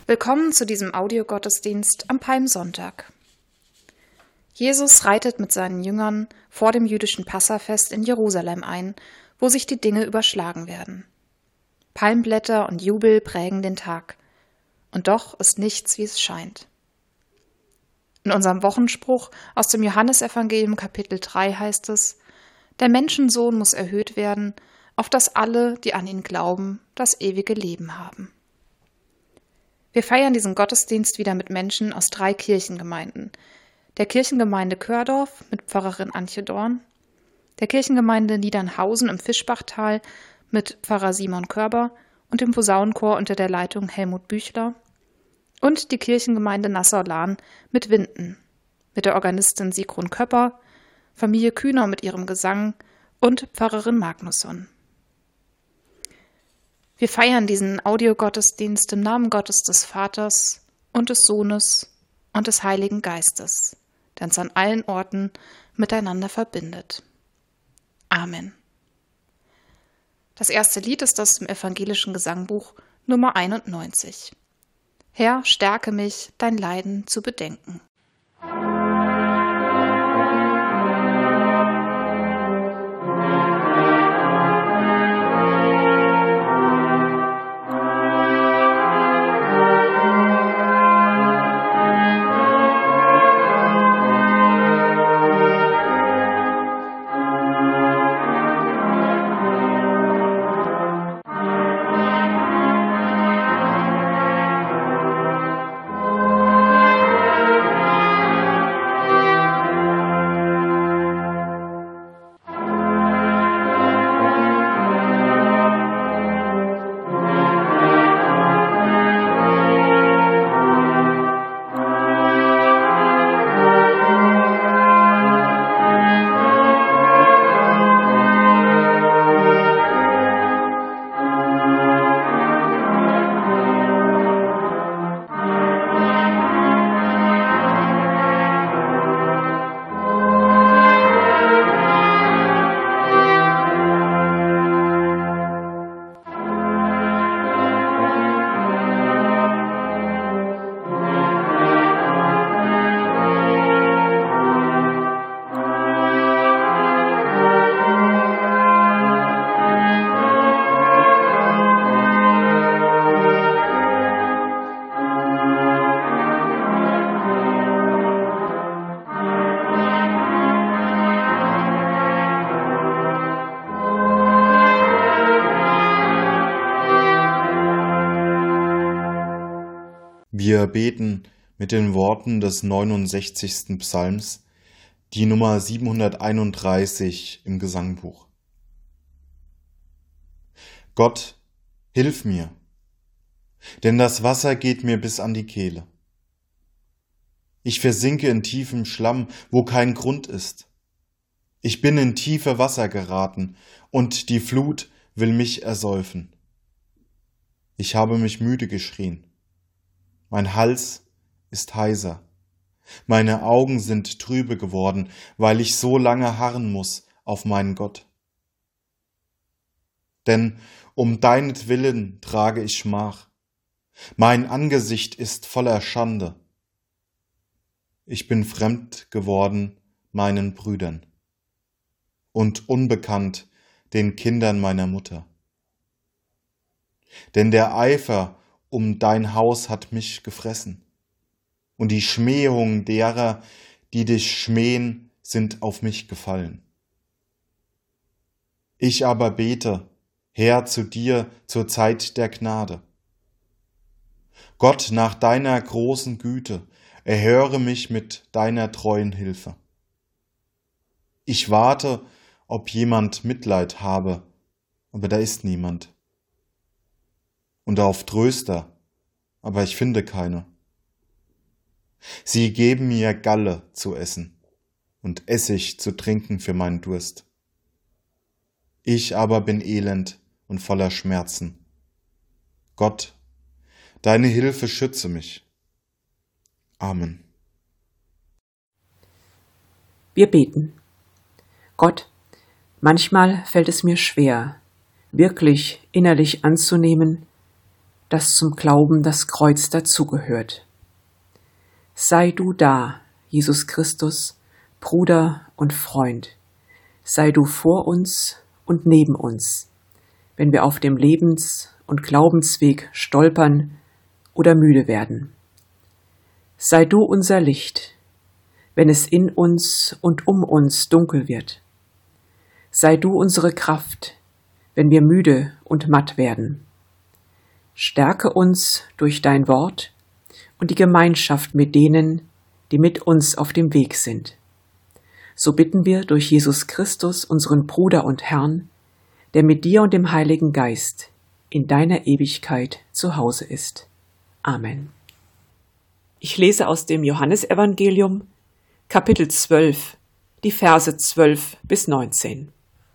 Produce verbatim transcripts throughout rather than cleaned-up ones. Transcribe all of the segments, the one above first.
Willkommen zu diesem Audiogottesdienst am Palmsonntag. Jesus reitet mit seinen Jüngern vor dem jüdischen Passafest in Jerusalem ein, wo sich die Dinge überschlagen werden. Palmblätter und Jubel prägen den Tag. Und doch ist nichts, wie es scheint. In unserem Wochenspruch aus dem Johannesevangelium Kapitel drei heißt es: Der Menschensohn muss erhöht werden, auf dass alle, die an ihn glauben, das ewige Leben haben. Wir feiern diesen Gottesdienst wieder mit Menschen aus drei Kirchengemeinden. Der Kirchengemeinde Kördorf mit Pfarrerin Antje Dorn, der Kirchengemeinde Niedernhausen im Fischbachtal mit Pfarrer Simon Körber und dem Posaunenchor unter der Leitung Helmut Büchler und die Kirchengemeinde Nassau-Lahn mit Winden, mit der Organistin Sigrun Köpper, Familie Kühner mit ihrem Gesang und Pfarrerin Magnusson. Wir feiern diesen Audiogottesdienst im Namen Gottes des Vaters und des Sohnes und des Heiligen Geistes, der uns an allen Orten miteinander verbindet. Amen. Das erste Lied ist aus dem evangelischen Gesangbuch Nummer einundneunzig. Herr, stärke mich, dein Leiden zu bedenken. Wir beten mit den Worten des neunundsechzigsten Psalms, die Nummer siebenhunderteinunddreißig im Gesangbuch. Gott, hilf mir, denn das Wasser geht mir bis an die Kehle. Ich versinke in tiefem Schlamm, wo kein Grund ist. Ich bin in tiefe Wasser geraten, und die Flut will mich ersäufen. Ich habe mich müde geschrien. Mein Hals ist heiser. Meine Augen sind trübe geworden, weil ich so lange harren muss auf meinen Gott. Denn um deinetwillen trage ich Schmach. Mein Angesicht ist voller Schande. Ich bin fremd geworden meinen Brüdern und unbekannt den Kindern meiner Mutter. Denn der Eifer um dein Haus hat mich gefressen, und die Schmähungen derer, die dich schmähen, sind auf mich gefallen. Ich aber bete, Herr, zu dir zur Zeit der Gnade. Gott, nach deiner großen Güte, erhöre mich mit deiner treuen Hilfe. Ich warte, ob jemand Mitleid habe, aber da ist niemand. Und auf Tröster, aber ich finde keine. Sie geben mir Galle zu essen und Essig zu trinken für meinen Durst. Ich aber bin elend und voller Schmerzen. Gott, deine Hilfe schütze mich. Amen. Wir beten. Gott, manchmal fällt es mir schwer, wirklich innerlich anzunehmen, dass zum Glauben das Kreuz dazugehört. Sei du da, Jesus Christus, Bruder und Freund. Sei du vor uns und neben uns, wenn wir auf dem Lebens- und Glaubensweg stolpern oder müde werden. Sei du unser Licht, wenn es in uns und um uns dunkel wird. Sei du unsere Kraft, wenn wir müde und matt werden. Stärke uns durch dein Wort und die Gemeinschaft mit denen, die mit uns auf dem Weg sind. So bitten wir durch Jesus Christus, unseren Bruder und Herrn, der mit dir und dem Heiligen Geist in deiner Ewigkeit zu Hause ist. Amen. Ich lese aus dem Johannesevangelium, Kapitel zwölf, die Verse zwölf bis neunzehn.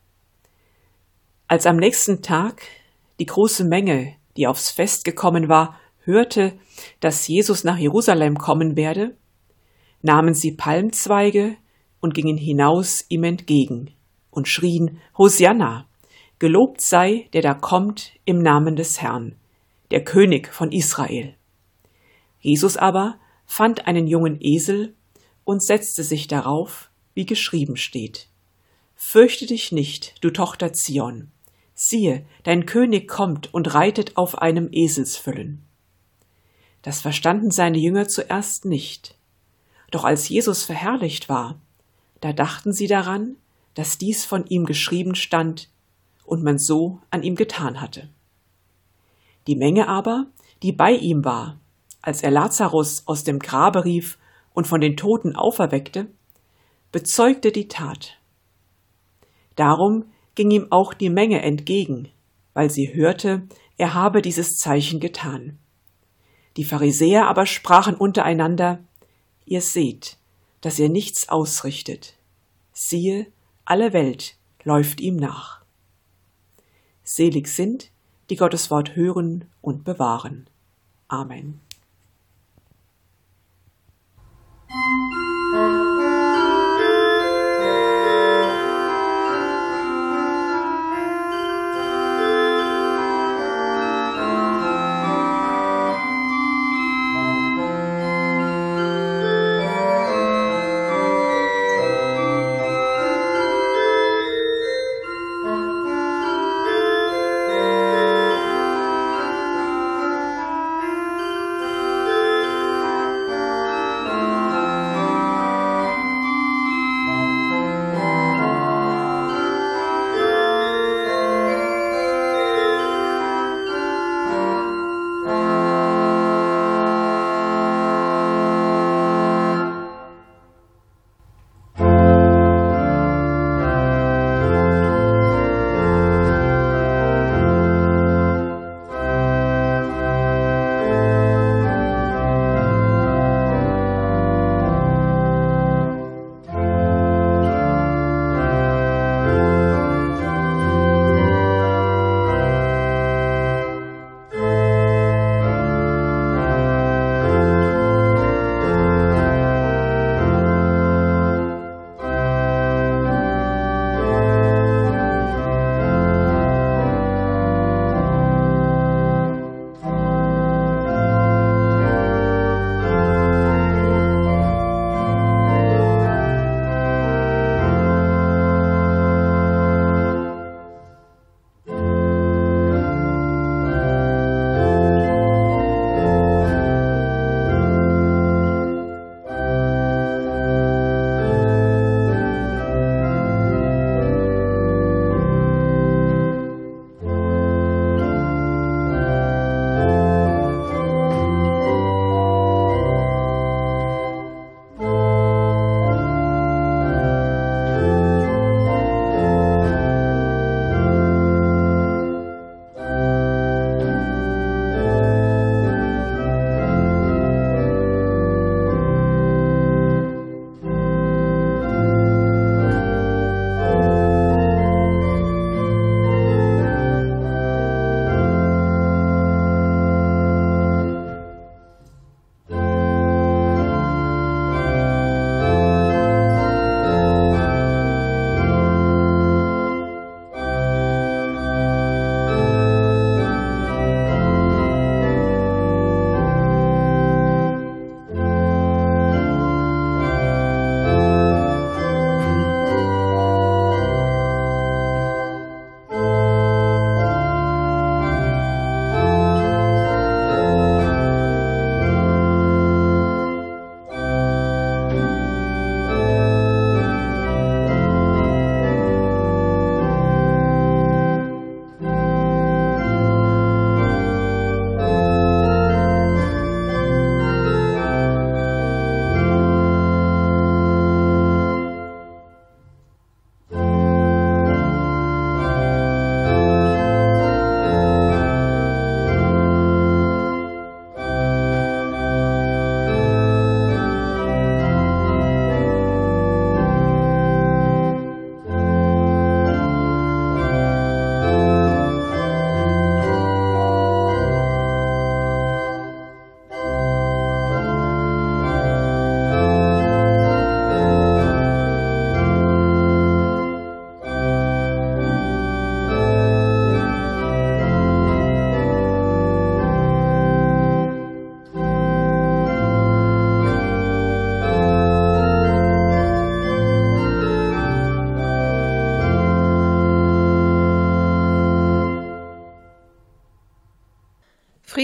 Als am nächsten Tag die große Menge, die aufs Fest gekommen war, hörte, dass Jesus nach Jerusalem kommen werde, nahmen sie Palmzweige und gingen hinaus ihm entgegen und schrien: Hosianna, gelobt sei, der da kommt im Namen des Herrn, der König von Israel. Jesus aber fand einen jungen Esel und setzte sich darauf, wie geschrieben steht: Fürchte dich nicht, du Tochter Zion. Siehe, dein König kommt und reitet auf einem Eselsfüllen. Das verstanden seine Jünger zuerst nicht. Doch als Jesus verherrlicht war, da dachten sie daran, dass dies von ihm geschrieben stand und man so an ihm getan hatte. Die Menge aber, die bei ihm war, als er Lazarus aus dem Grabe rief und von den Toten auferweckte, bezeugte die Tat. Darum ging ihm auch die Menge entgegen, weil sie hörte, er habe dieses Zeichen getan. Die Pharisäer aber sprachen untereinander: Ihr seht, dass er nichts ausrichtet. Siehe, alle Welt läuft ihm nach. Selig sind, die Gottes Wort hören und bewahren. Amen.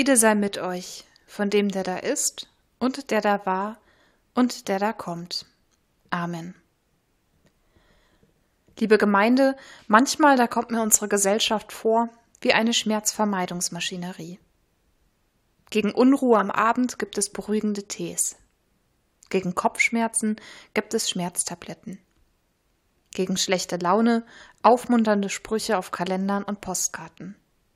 Friede sei mit euch, von dem, der da ist und der da war und der da kommt. Amen. Liebe Gemeinde, manchmal da kommt mir unsere Gesellschaft vor wie eine Schmerzvermeidungsmaschinerie. Gegen Unruhe am Abend gibt es beruhigende Tees. Gegen Kopfschmerzen gibt es Schmerztabletten. Gegen schlechte Laune aufmunternde Sprüche auf Kalendern und Postkarten.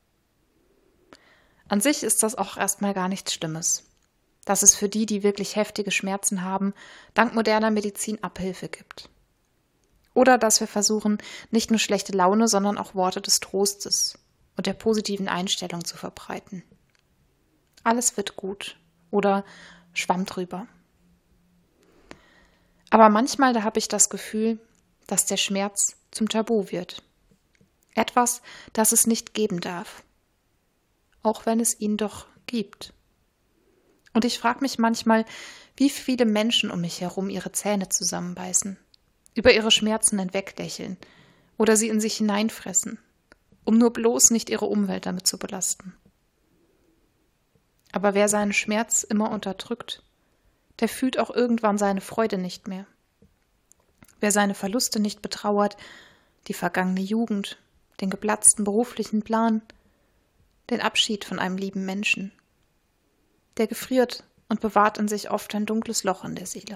An sich ist das auch erstmal gar nichts Schlimmes, dass es für die, die wirklich heftige Schmerzen haben, dank moderner Medizin Abhilfe gibt. Oder dass wir versuchen, nicht nur schlechte Laune, sondern auch Worte des Trostes und der positiven Einstellung zu verbreiten. Alles wird gut oder Schwamm drüber. Aber manchmal, da habe ich das Gefühl, dass der Schmerz zum Tabu wird. Etwas, das es nicht geben darf. Auch wenn es ihn doch gibt. Und ich frage mich manchmal, wie viele Menschen um mich herum ihre Zähne zusammenbeißen, über ihre Schmerzen hinweglächeln oder sie in sich hineinfressen, um nur bloß nicht ihre Umwelt damit zu belasten. Aber wer seinen Schmerz immer unterdrückt, der fühlt auch irgendwann seine Freude nicht mehr. Wer seine Verluste nicht betrauert, die vergangene Jugend, den geplatzten beruflichen Plan, den Abschied von einem lieben Menschen, der gefriert und bewahrt in sich oft ein dunkles Loch in der Seele.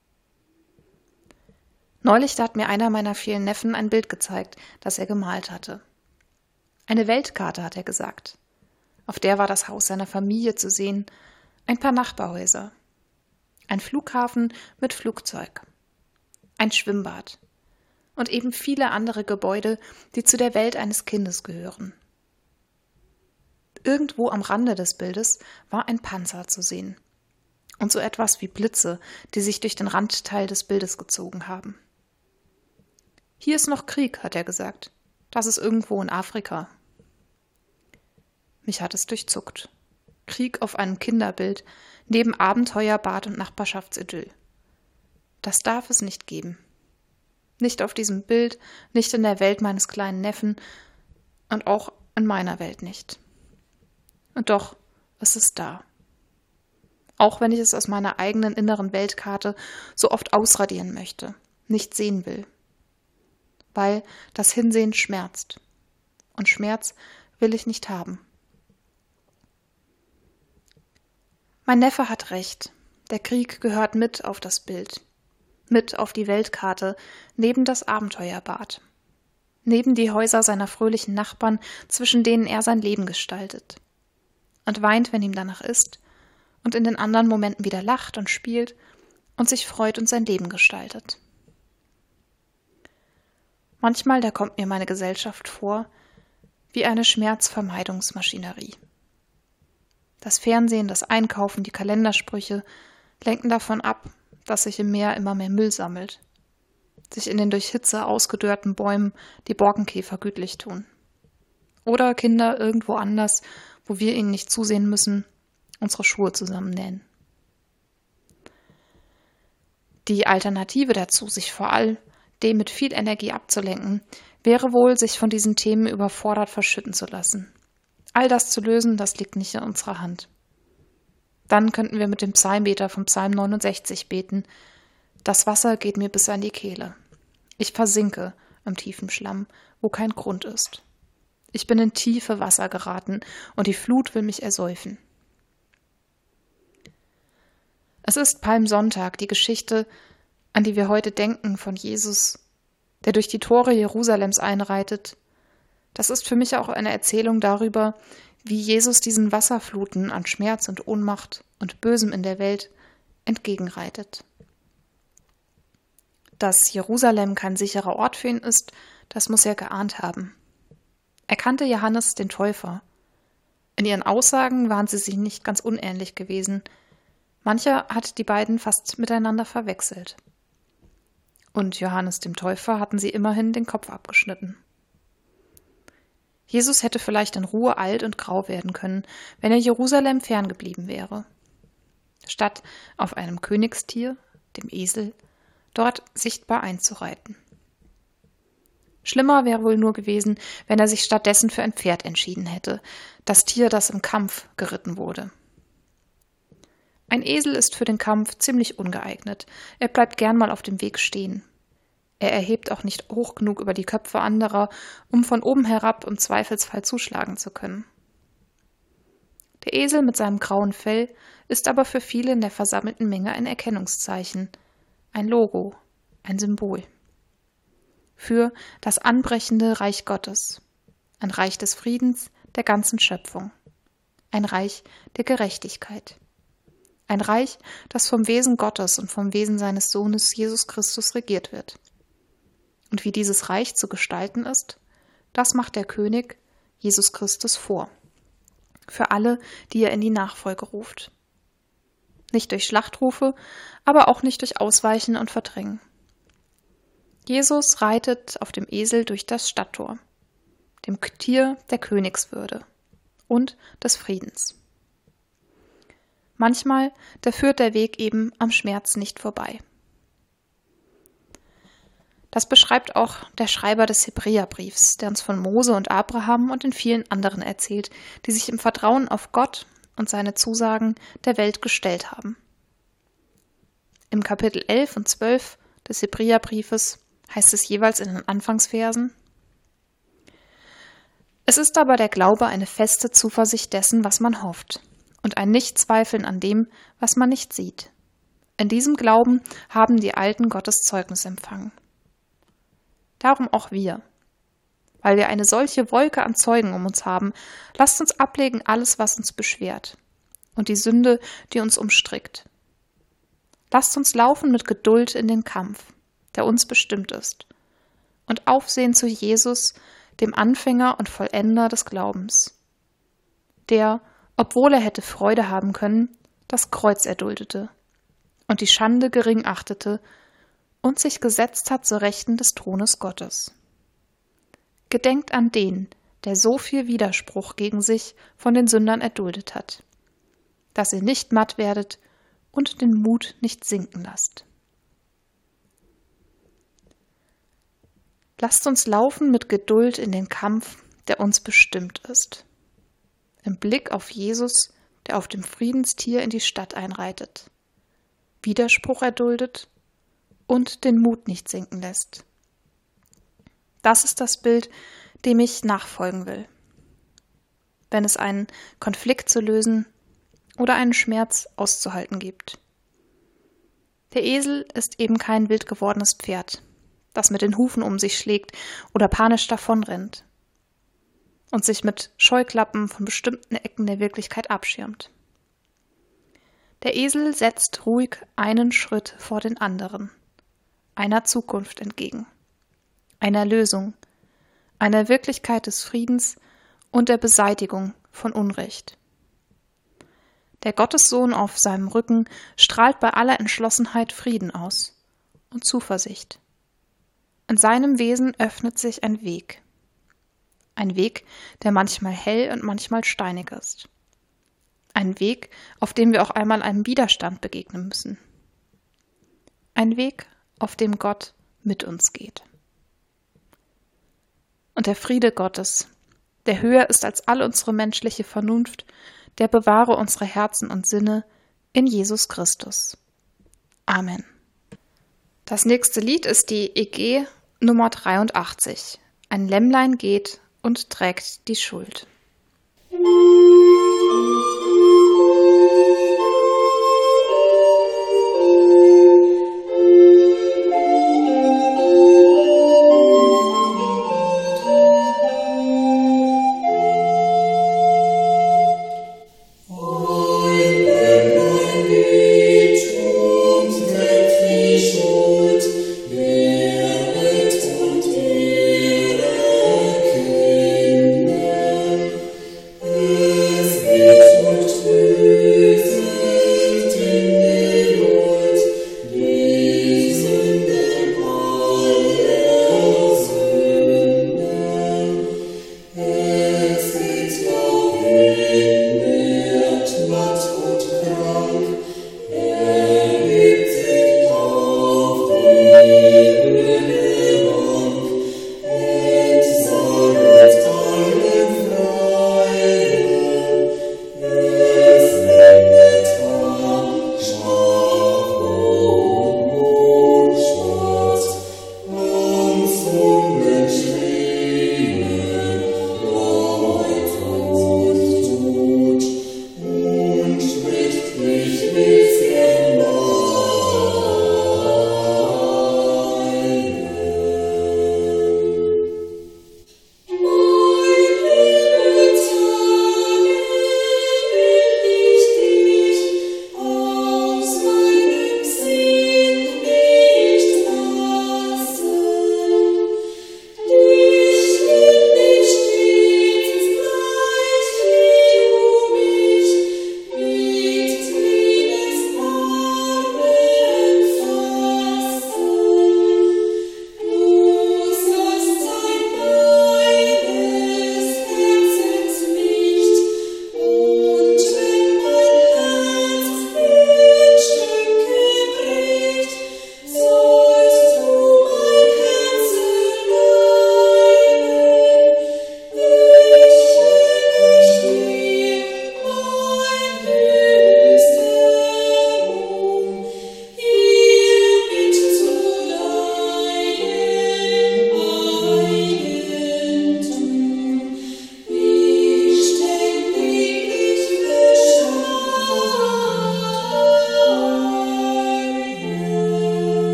Neulich da hat mir einer meiner vielen Neffen ein Bild gezeigt, das er gemalt hatte. Eine Weltkarte, hat er gesagt. Auf der war das Haus seiner Familie zu sehen, ein paar Nachbarhäuser, ein Flughafen mit Flugzeug, ein Schwimmbad und eben viele andere Gebäude, die zu der Welt eines Kindes gehören. Irgendwo am Rande des Bildes war ein Panzer zu sehen und so etwas wie Blitze, die sich durch den Randteil des Bildes gezogen haben. Hier ist noch Krieg, hat er gesagt. Das ist irgendwo in Afrika. Mich hat es durchzuckt. Krieg auf einem Kinderbild, neben Abenteuer, Bad und Nachbarschaftsidyll. Das darf es nicht geben. Nicht auf diesem Bild, nicht in der Welt meines kleinen Neffen und auch in meiner Welt nicht. Und doch, es ist da. Auch wenn ich es aus meiner eigenen inneren Weltkarte so oft ausradieren möchte, nicht sehen will. Weil das Hinsehen schmerzt. Und Schmerz will ich nicht haben. Mein Neffe hat recht. Der Krieg gehört mit auf das Bild. Mit auf die Weltkarte, neben das Abenteuerbad. Neben die Häuser seiner fröhlichen Nachbarn, zwischen denen er sein Leben gestaltet. Und weint, wenn ihm danach ist, und in den anderen Momenten wieder lacht und spielt und sich freut und sein Leben gestaltet. Manchmal, da kommt mir meine Gesellschaft vor, wie eine Schmerzvermeidungsmaschinerie. Das Fernsehen, das Einkaufen, die Kalendersprüche lenken davon ab, dass sich im Meer immer mehr Müll sammelt, sich in den durch Hitze ausgedörrten Bäumen die Borkenkäfer gütlich tun. Oder Kinder irgendwo anders, wo wir ihnen nicht zusehen müssen, unsere Schuhe zusammennähen. Die Alternative dazu, sich vor all dem mit viel Energie abzulenken, wäre wohl, sich von diesen Themen überfordert verschütten zu lassen. All das zu lösen, das liegt nicht in unserer Hand. Dann könnten wir mit dem Psalmbeter vom Psalm neunundsechzig beten: Das Wasser geht mir bis an die Kehle. Ich versinke im tiefen Schlamm, wo kein Grund ist. Ich bin in tiefe Wasser geraten und die Flut will mich ersäufen. Es ist Palmsonntag, die Geschichte, an die wir heute denken, von Jesus, der durch die Tore Jerusalems einreitet. Das ist für mich auch eine Erzählung darüber, wie Jesus diesen Wasserfluten an Schmerz und Ohnmacht und Bösem in der Welt entgegenreitet. Dass Jerusalem kein sicherer Ort für ihn ist, das muss er geahnt haben. Er kannte Johannes den Täufer. In ihren Aussagen waren sie sich nicht ganz unähnlich gewesen. Mancher hat die beiden fast miteinander verwechselt. Und Johannes dem Täufer hatten sie immerhin den Kopf abgeschnitten. Jesus hätte vielleicht in Ruhe alt und grau werden können, wenn er Jerusalem ferngeblieben wäre. Statt auf einem Königstier, dem Esel, dort sichtbar einzureiten. Schlimmer wäre wohl nur gewesen, wenn er sich stattdessen für ein Pferd entschieden hätte, das Tier, das im Kampf geritten wurde. Ein Esel ist für den Kampf ziemlich ungeeignet. Er bleibt gern mal auf dem Weg stehen. Er erhebt auch nicht hoch genug über die Köpfe anderer, um von oben herab im Zweifelsfall zuschlagen zu können. Der Esel mit seinem grauen Fell ist aber für viele in der versammelten Menge ein Erkennungszeichen, ein Logo, ein Symbol für das anbrechende Reich Gottes, ein Reich des Friedens der ganzen Schöpfung, ein Reich der Gerechtigkeit, ein Reich, das vom Wesen Gottes und vom Wesen seines Sohnes Jesus Christus regiert wird. Und wie dieses Reich zu gestalten ist, das macht der König Jesus Christus vor, für alle, die er in die Nachfolge ruft. Nicht durch Schlachtrufe, aber auch nicht durch Ausweichen und Verdrängen. Jesus reitet auf dem Esel durch das Stadttor, dem Tier der Königswürde und des Friedens. Manchmal, da führt der Weg eben am Schmerz nicht vorbei. Das beschreibt auch der Schreiber des Hebräerbriefs, der uns von Mose und Abraham und den vielen anderen erzählt, die sich im Vertrauen auf Gott und seine Zusagen der Welt gestellt haben. Im Kapitel elf und zwölf des Hebräerbriefes heißt es jeweils in den Anfangsversen: Es ist aber der Glaube eine feste Zuversicht dessen, was man hofft, und ein Nichtzweifeln an dem, was man nicht sieht. In diesem Glauben haben die Alten Gottes Zeugnis empfangen. Darum auch wir. Weil wir eine solche Wolke an Zeugen um uns haben, lasst uns ablegen alles, was uns beschwert, und die Sünde, die uns umstrickt. Lasst uns laufen mit Geduld in den Kampf, der uns bestimmt ist, und aufsehen zu Jesus, dem Anfänger und Vollender des Glaubens, der, obwohl er hätte Freude haben können, das Kreuz erduldete und die Schande gering achtete und sich gesetzt hat zur Rechten des Thrones Gottes. Gedenkt an den, der so viel Widerspruch gegen sich von den Sündern erduldet hat, dass ihr nicht matt werdet und den Mut nicht sinken lasst. Lasst uns laufen mit Geduld in den Kampf, der uns bestimmt ist. Im Blick auf Jesus, der auf dem Friedenstier in die Stadt einreitet, Widerspruch erduldet und den Mut nicht sinken lässt. Das ist das Bild, dem ich nachfolgen will, wenn es einen Konflikt zu lösen oder einen Schmerz auszuhalten gibt. Der Esel ist eben kein wild gewordenes Pferd, das mit den Hufen um sich schlägt oder panisch davonrennt und sich mit Scheuklappen von bestimmten Ecken der Wirklichkeit abschirmt. Der Esel setzt ruhig einen Schritt vor den anderen, einer Zukunft entgegen, einer Lösung, einer Wirklichkeit des Friedens und der Beseitigung von Unrecht. Der Gottessohn auf seinem Rücken strahlt bei aller Entschlossenheit Frieden aus und Zuversicht. In seinem Wesen öffnet sich ein Weg. Ein Weg, der manchmal hell und manchmal steinig ist. Ein Weg, auf dem wir auch einmal einem Widerstand begegnen müssen. Ein Weg, auf dem Gott mit uns geht. Und der Friede Gottes, der höher ist als all unsere menschliche Vernunft, der bewahre unsere Herzen und Sinne in Jesus Christus. Amen. Das nächste Lied ist die E G Nummer dreiundachtzig. Ein Lämmlein geht und trägt die Schuld. Schuld,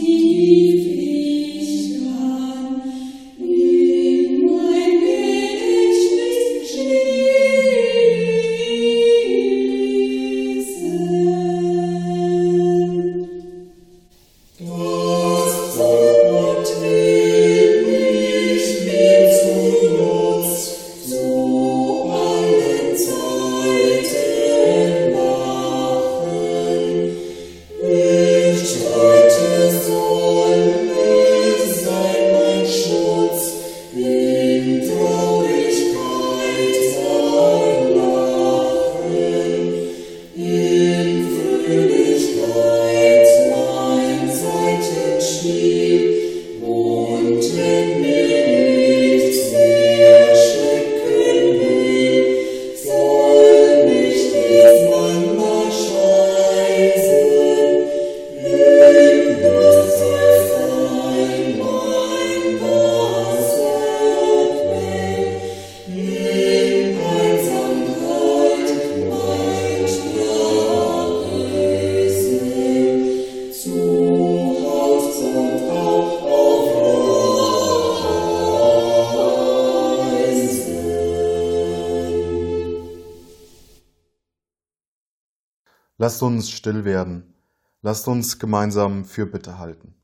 Lasst uns still werden, lasst uns gemeinsam Fürbitte halten.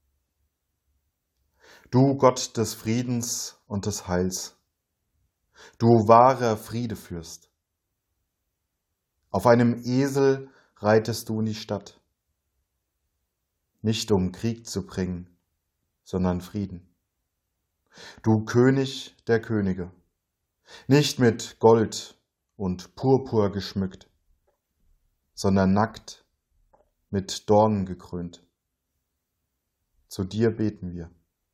Du Gott des Friedens und des Heils, du wahrer Friedefürst, auf einem Esel reitest du in die Stadt, nicht um Krieg zu bringen, sondern Frieden. Du König der Könige, nicht mit Gold und Purpur geschmückt, sondern nackt, mit Dornen gekrönt. Zu dir beten wir.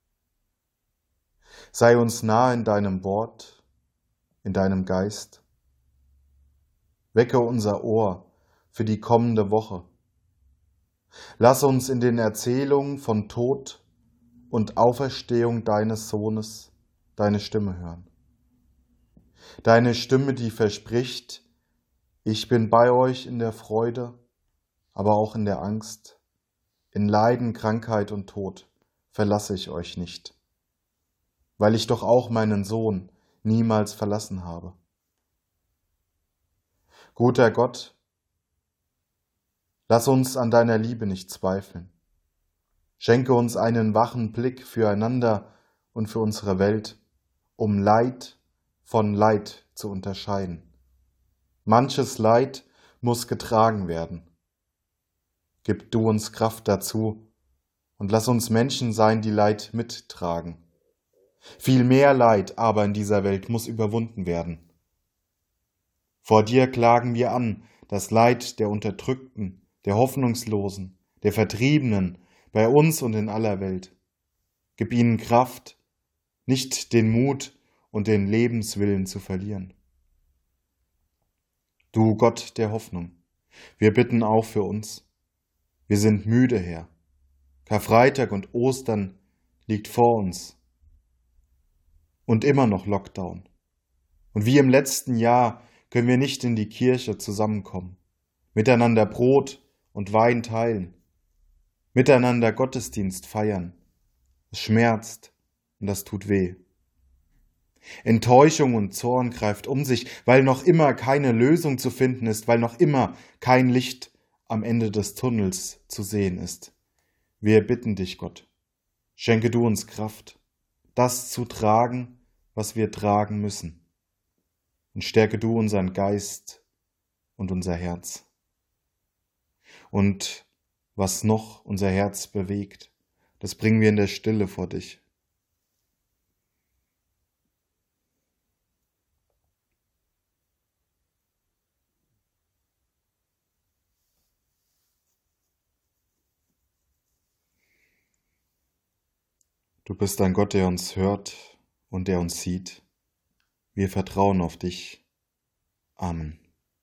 Sei uns nah in deinem Wort, in deinem Geist. Wecke unser Ohr für die kommende Woche. Lass uns in den Erzählungen von Tod und Auferstehung deines Sohnes deine Stimme hören. Deine Stimme, die verspricht, ich bin bei euch in der Freude, aber auch in der Angst, in Leiden, Krankheit und Tod verlasse ich euch nicht, weil ich doch auch meinen Sohn niemals verlassen habe. Guter Gott, lass uns an deiner Liebe nicht zweifeln. Schenke uns einen wachen Blick füreinander und für unsere Welt, um Leid von Leid zu unterscheiden. Manches Leid muss getragen werden. Gib du uns Kraft dazu und lass uns Menschen sein, die Leid mittragen. Viel mehr Leid aber in dieser Welt muss überwunden werden. Vor dir klagen wir an, das Leid der Unterdrückten, der Hoffnungslosen, der Vertriebenen, bei uns und in aller Welt. Gib ihnen Kraft, nicht den Mut und den Lebenswillen zu verlieren. Du Gott der Hoffnung, wir bitten auch für uns. Wir sind müde, Herr. Karfreitag und Ostern liegt vor uns. Und immer noch Lockdown. Und wie im letzten Jahr können wir nicht in die Kirche zusammenkommen, miteinander Brot und Wein teilen, miteinander Gottesdienst feiern. Es schmerzt und das tut weh. Enttäuschung und Zorn greift um sich, weil noch immer keine Lösung zu finden ist, weil noch immer kein Licht am Ende des Tunnels zu sehen ist. Wir bitten dich, Gott, schenke du uns Kraft, das zu tragen, was wir tragen müssen. Und stärke du unseren Geist und unser Herz. Und was noch unser Herz bewegt, das bringen wir in der Stille vor dich. Du bist ein Gott, der uns hört und der uns sieht. Wir vertrauen auf dich. Amen.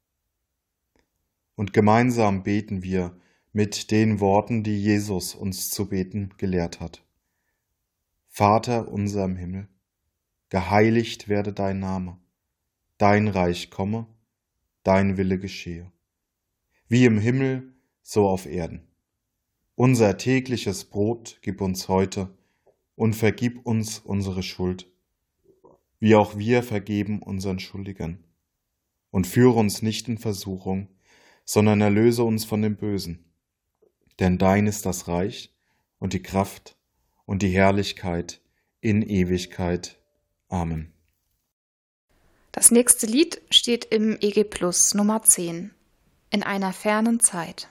Und gemeinsam beten wir mit den Worten, die Jesus uns zu beten gelehrt hat. Vater unser im Himmel, geheiligt werde dein Name, dein Reich komme, dein Wille geschehe, wie im Himmel, so auf Erden. Unser tägliches Brot gib uns heute und vergib uns unsere Schuld, wie auch wir vergeben unseren Schuldigern. Und führe uns nicht in Versuchung, sondern erlöse uns von dem Bösen. Denn dein ist das Reich und die Kraft und die Herrlichkeit in Ewigkeit. Amen. Das nächste Lied steht im E G Plus Nummer zehn, in einer fernen Zeit.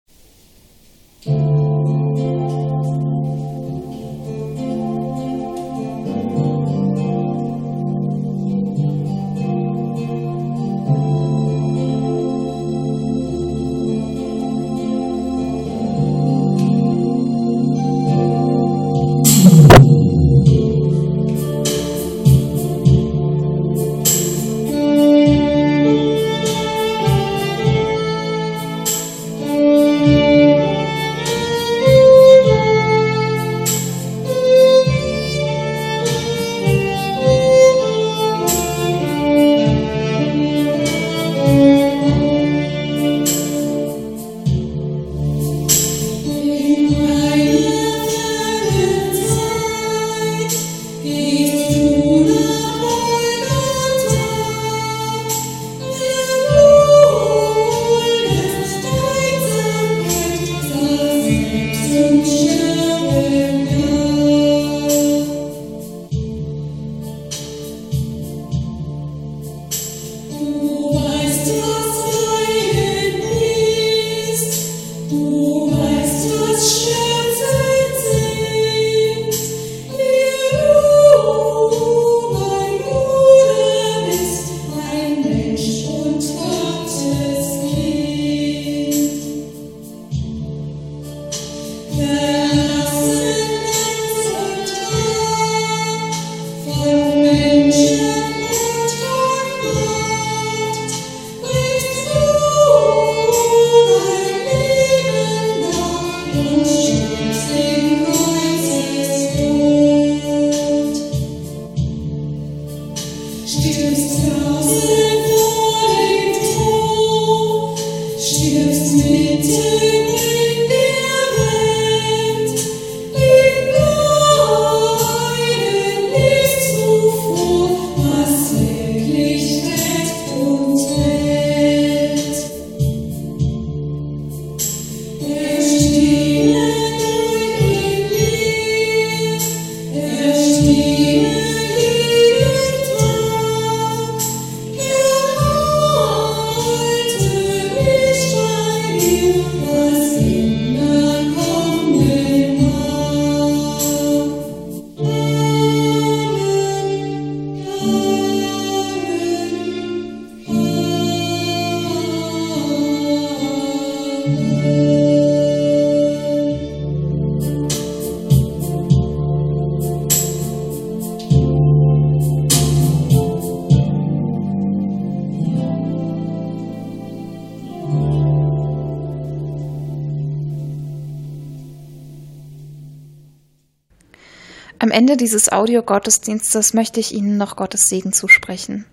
Am Ende dieses Audiogottesdienstes möchte ich Ihnen noch Gottes Segen zusprechen.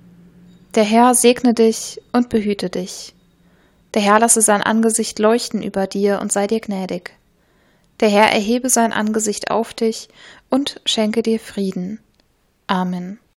Der Herr segne dich und behüte dich. Der Herr lasse sein Angesicht leuchten über dir und sei dir gnädig. Der Herr erhebe sein Angesicht auf dich und schenke dir Frieden. Amen.